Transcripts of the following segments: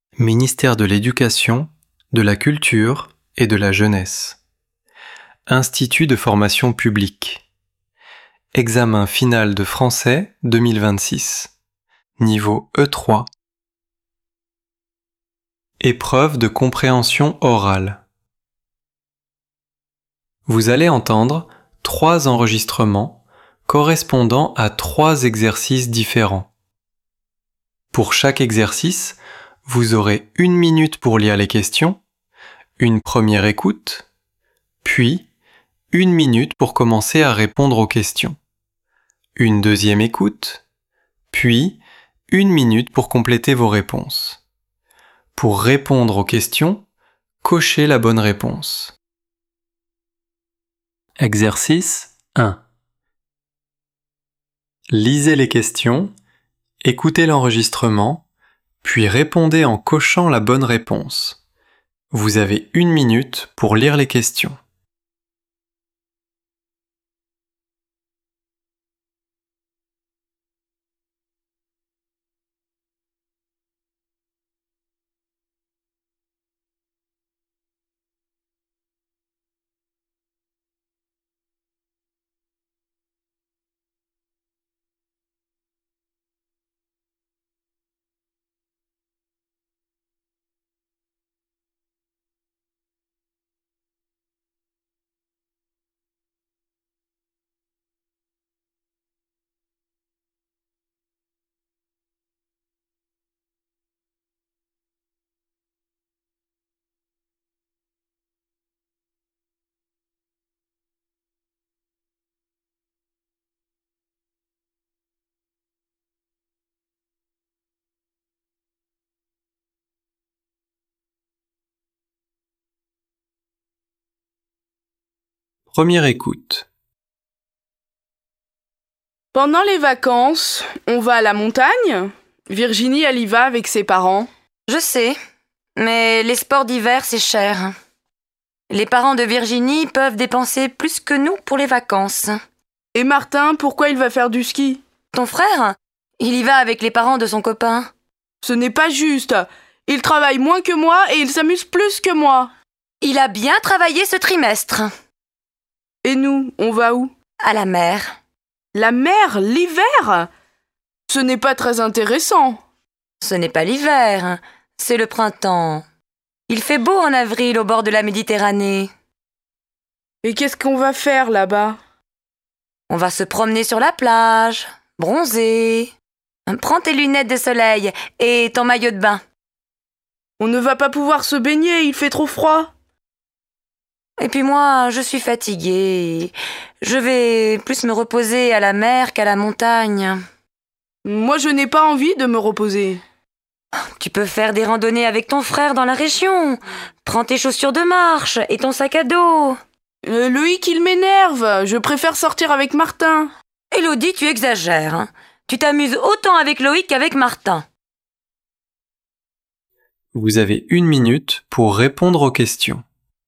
Ministère de l'Éducation, de la Culture et de la Jeunesse. Institut de formation publique. Examen final de français 2026. Niveau E3. Épreuve de compréhension orale. Vous allez entendre 3 enregistrements correspondant à 3 exercices différents. Pour chaque exercice, vous aurez 1 minute pour lire les questions, une première écoute, puis 1 minute pour commencer à répondre aux questions, une deuxième écoute, puis 1 minute pour compléter vos réponses. Pour répondre aux questions, cochez la bonne réponse. Exercice 1. Lisez les questions, écoutez l'enregistrement, puis répondez en cochant la bonne réponse. Vous avez 1 minute pour lire les questions. Première écoute. Pendant les vacances, on va à la montagne. Virginie, elle y va avec ses parents. Je sais, mais les sports d'hiver, c'est cher. Les parents de Virginie peuvent dépenser plus que nous pour les vacances. Et Martin, pourquoi il va faire du ski? Ton frère, il y va avec les parents de son copain. Ce n'est pas juste. Il travaille moins que moi et il s'amuse plus que moi. Il a bien travaillé ce trimestre. Et nous, on va où? À la mer. La mer, l'hiver? Ce n'est pas très intéressant. Ce n'est pas l'hiver, c'est le printemps. Il fait beau en avril au bord de la Méditerranée. Et qu'est-ce qu'on va faire là-bas? On va se promener sur la plage, bronzer. Prends tes lunettes de soleil et ton maillot de bain. On ne va pas pouvoir se baigner, il fait trop froid. Et puis moi, je suis fatiguée. Je vais plus me reposer à la mer qu'à la montagne. Moi, je n'ai pas envie de me reposer. Tu peux faire des randonnées avec ton frère dans la région. Prends tes chaussures de marche et ton sac à dos. Loïc, il m'énerve. Je préfère sortir avec Martin. Élodie, tu exagères. Tu t'amuses autant avec Loïc qu'avec Martin. Vous avez 1 minute pour répondre aux questions.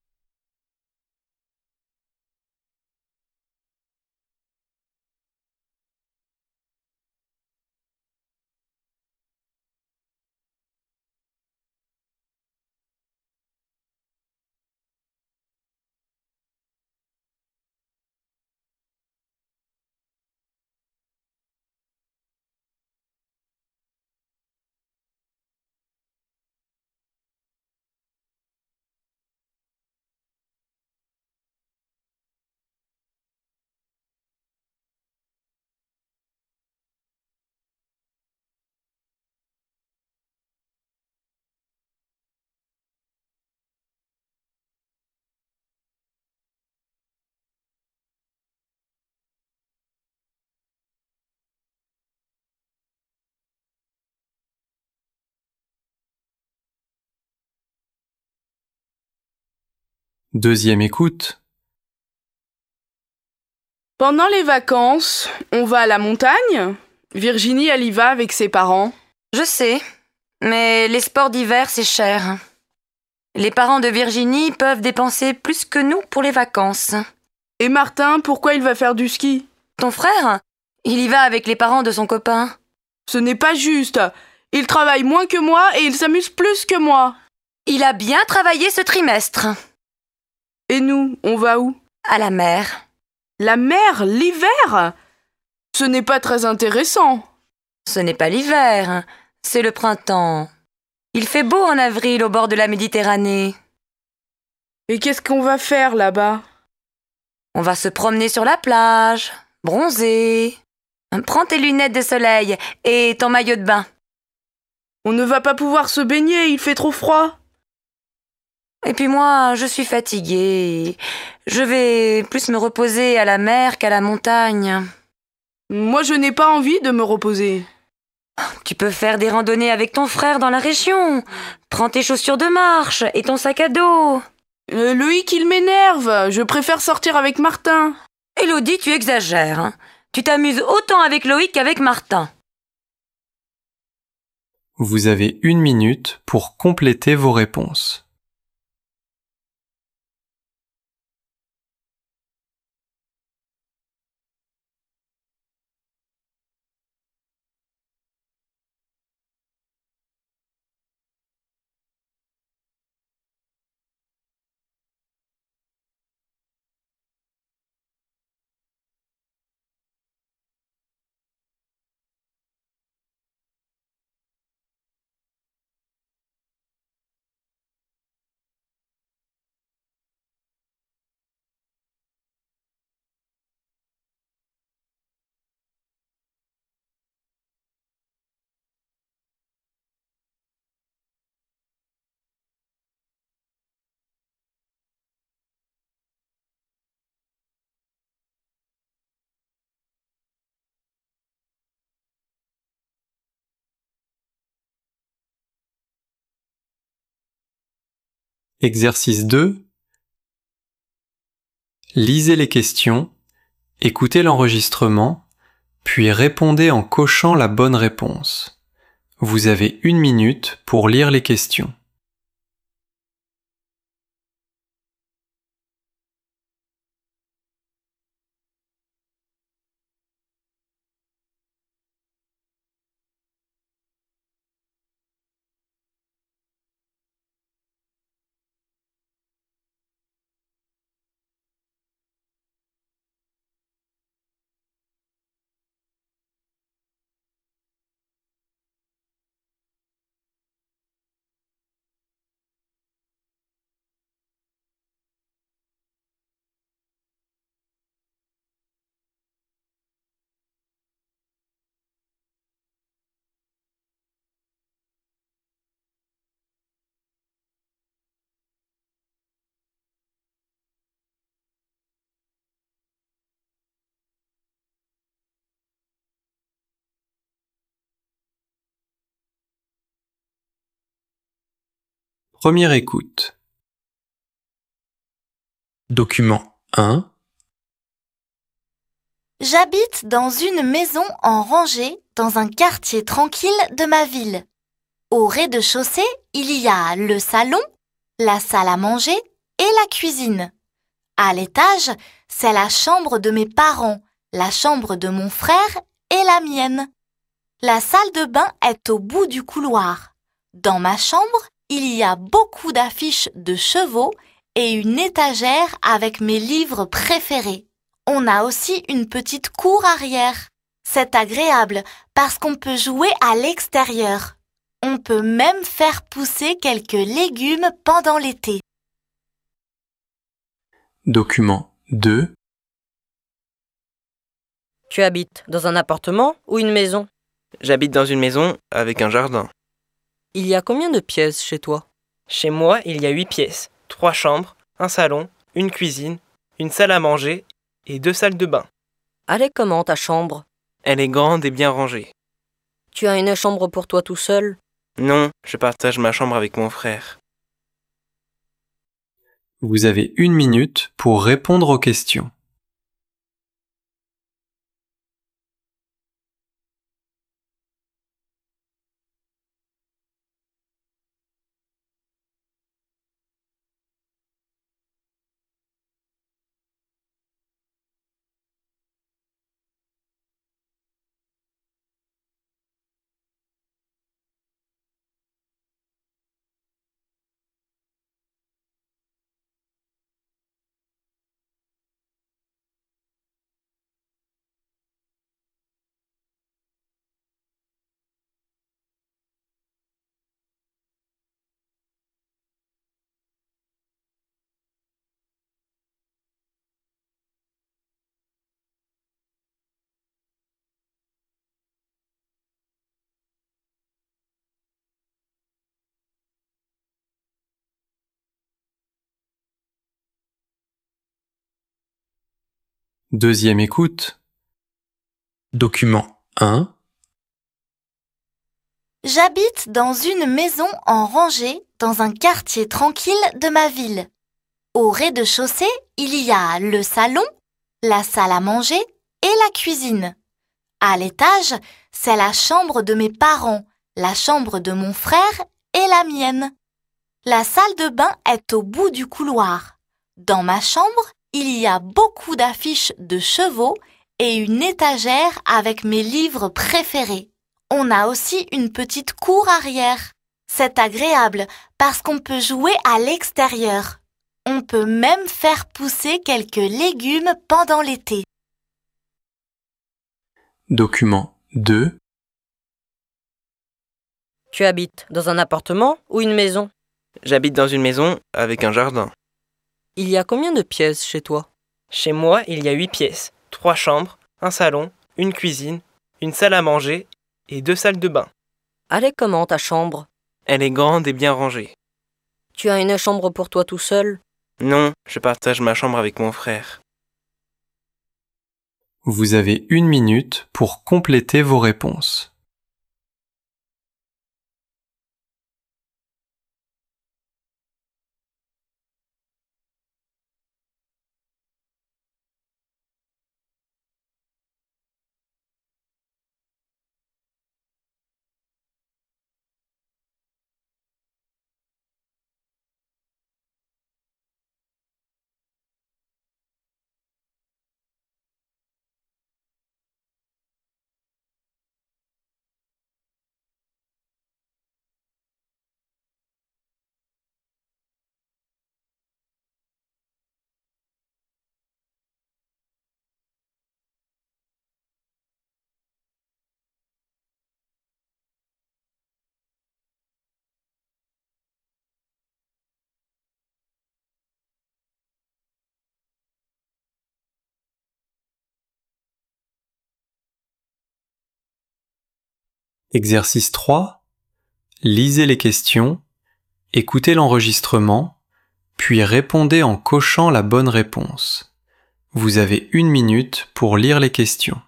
Deuxième écoute. Pendant les vacances, on va à la montagne. Virginie, elle y va avec ses parents. Je sais, mais les sports d'hiver, c'est cher. Les parents de Virginie peuvent dépenser plus que nous pour les vacances. Et Martin, pourquoi il va faire du ski? Ton frère, il y va avec les parents de son copain. Ce n'est pas juste. Il travaille moins que moi et il s'amuse plus que moi. Il a bien travaillé ce trimestre. Et nous, on va où? À la mer. La mer, l'hiver? Ce n'est pas très intéressant. Ce n'est pas l'hiver, c'est le printemps. Il fait beau en avril au bord de la Méditerranée. Et qu'est-ce qu'on va faire là-bas? On va se promener sur la plage, bronzer. Prends tes lunettes de soleil et ton maillot de bain. On ne va pas pouvoir se baigner, il fait trop froid. Et puis moi, je suis fatiguée. Je vais plus me reposer à la mer qu'à la montagne. Moi, je n'ai pas envie de me reposer. Tu peux faire des randonnées avec ton frère dans la région. Prends tes chaussures de marche et ton sac à dos. Loïc, il m'énerve. Je préfère sortir avec Martin. Élodie, tu exagères. Tu t'amuses autant avec Loïc qu'avec Martin. Vous avez 1 minute pour compléter vos réponses. Exercice 2. Lisez les questions, écoutez l'enregistrement, puis répondez en cochant la bonne réponse. Vous avez 1 minute pour lire les questions. Première écoute. Document 1. J'habite dans une maison en rangée dans un quartier tranquille de ma ville. Au rez-de-chaussée, il y a le salon, la salle à manger et la cuisine. À l'étage, c'est la chambre de mes parents, la chambre de mon frère et la mienne. La salle de bain est au bout du couloir. Dans ma chambre, il y a beaucoup d'affiches de chevaux et une étagère avec mes livres préférés. On a aussi une petite cour arrière. C'est agréable parce qu'on peut jouer à l'extérieur. On peut même faire pousser quelques légumes pendant l'été. Document 2. Tu habites dans un appartement ou une maison? J'habite dans une maison avec un jardin. Il y a combien de pièces chez toi? Chez moi, il y a 8 pièces, 3 chambres, un salon, une cuisine, une salle à manger et 2 salles de bain. Elle est comment ta chambre? Elle est grande et bien rangée. Tu as une chambre pour toi tout seul? Non, je partage ma chambre avec mon frère. Vous avez 1 minute pour répondre aux questions. Deuxième écoute. Document 1. J'habite dans une maison en rangée dans un quartier tranquille de ma ville. Au rez-de-chaussée, il y a le salon, la salle à manger et la cuisine. À l'étage, c'est la chambre de mes parents, la chambre de mon frère et la mienne. La salle de bain est au bout du couloir. Dans ma chambre, il y a beaucoup d'affiches de chevaux et une étagère avec mes livres préférés. On a aussi une petite cour arrière. C'est agréable parce qu'on peut jouer à l'extérieur. On peut même faire pousser quelques légumes pendant l'été. Document 2. Tu habites dans un appartement ou une maison? J'habite dans une maison avec un jardin. Il y a combien de pièces chez toi? Chez moi, il y a 8 pièces, 3 chambres, un salon, une cuisine, une salle à manger et 2 salles de bain. Elle est comment ta chambre? Elle est grande et bien rangée. Tu as une chambre pour toi tout seul? Non, je partage ma chambre avec mon frère. Vous avez 1 minute pour compléter vos réponses. Exercice 3. Lisez les questions, écoutez l'enregistrement, puis répondez en cochant la bonne réponse. Vous avez 1 minute pour lire les questions.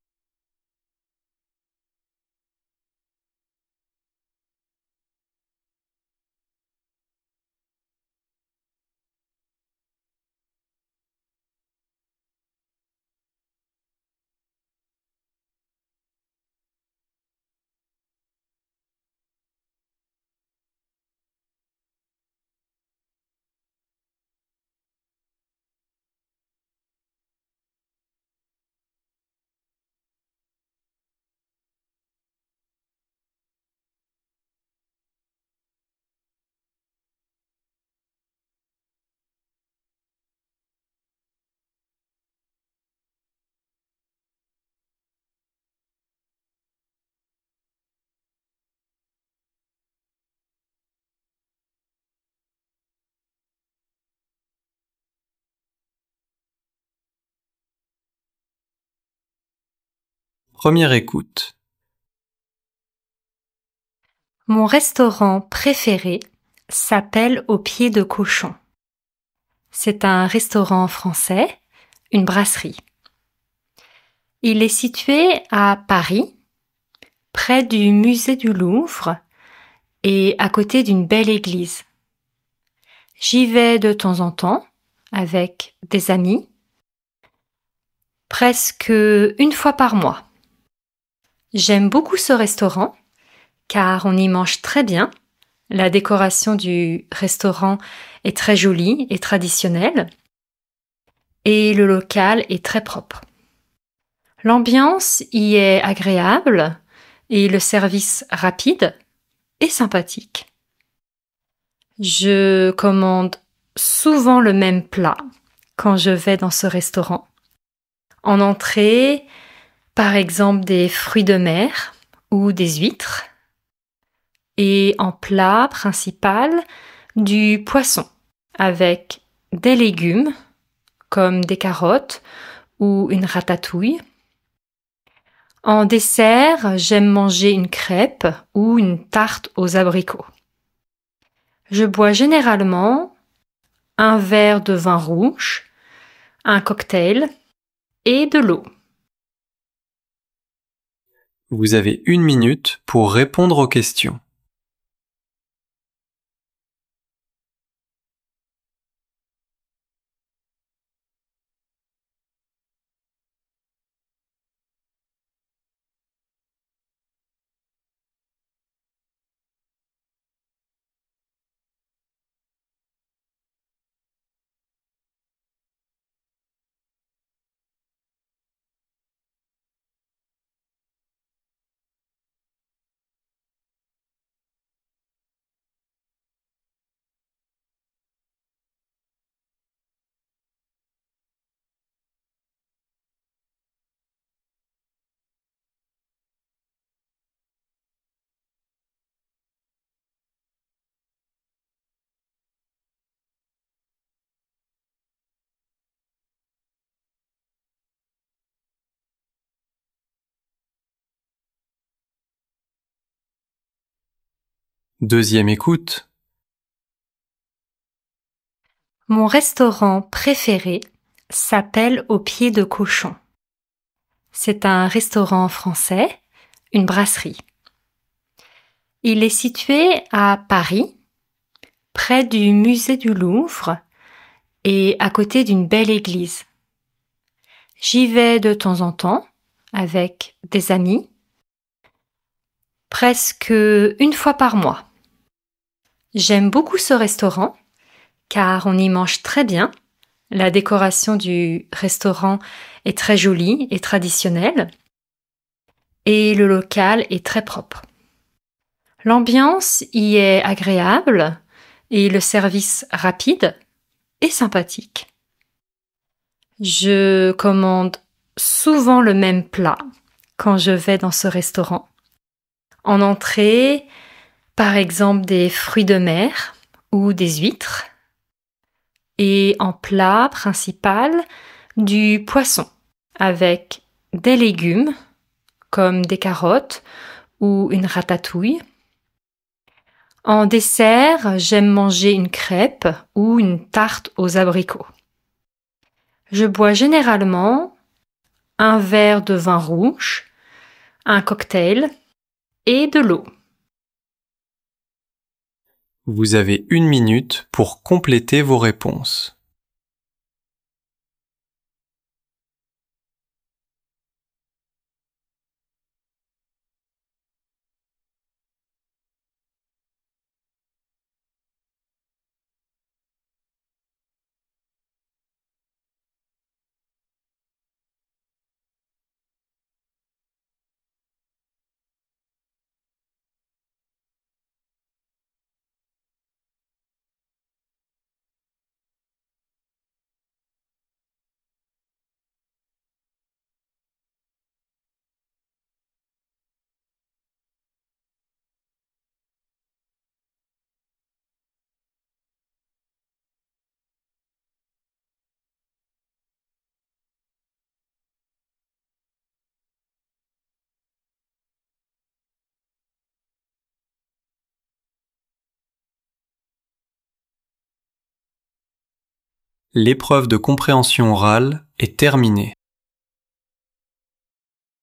Première écoute. Mon restaurant préféré s'appelle Au Pied de Cochon. C'est un restaurant français, une brasserie. Il est situé à Paris, près du musée du Louvre et à côté d'une belle église. J'y vais de temps en temps avec des amis, presque 1 fois par mois. J'aime beaucoup ce restaurant car on y mange très bien. La décoration du restaurant est très jolie et traditionnelle et le local est très propre. L'ambiance y est agréable et le service rapide et sympathique. Je commande souvent le même plat quand je vais dans ce restaurant. En entrée, par exemple des fruits de mer ou des huîtres. Et en plat principal, du poisson avec des légumes comme des carottes ou une ratatouille. En dessert, j'aime manger une crêpe ou une tarte aux abricots. Je bois généralement un verre de vin rouge, un cocktail et de l'eau. Vous avez 1 minute pour répondre aux questions. Deuxième écoute. Mon restaurant préféré s'appelle Au pied de cochon. C'est un restaurant français, une brasserie. Il est situé à Paris, près du musée du Louvre et à côté d'une belle église. J'y vais de temps en temps avec des amis, presque 1 fois par mois. J'aime beaucoup ce restaurant car on y mange très bien. La décoration du restaurant est très jolie et traditionnelle et le local est très propre. L'ambiance y est agréable et le service rapide et sympathique. Je commande souvent le même plat quand je vais dans ce restaurant. En entrée, par exemple des fruits de mer ou des huîtres. Et en plat principal, du poisson avec des légumes comme des carottes ou une ratatouille. En dessert, j'aime manger une crêpe ou une tarte aux abricots. Je bois généralement un verre de vin rouge, un cocktail et de l'eau. Vous avez 1 minute pour compléter vos réponses. L'épreuve de compréhension orale est terminée.